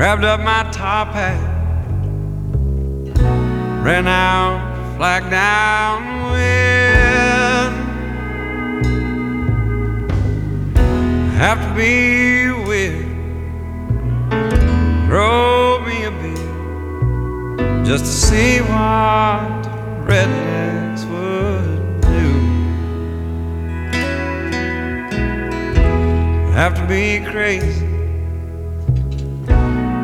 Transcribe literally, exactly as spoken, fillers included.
Grabbed up my top hat, ran out, flag down wind. Have to be weird, throw me a beer just to see what rednecks would do. Have to be crazy,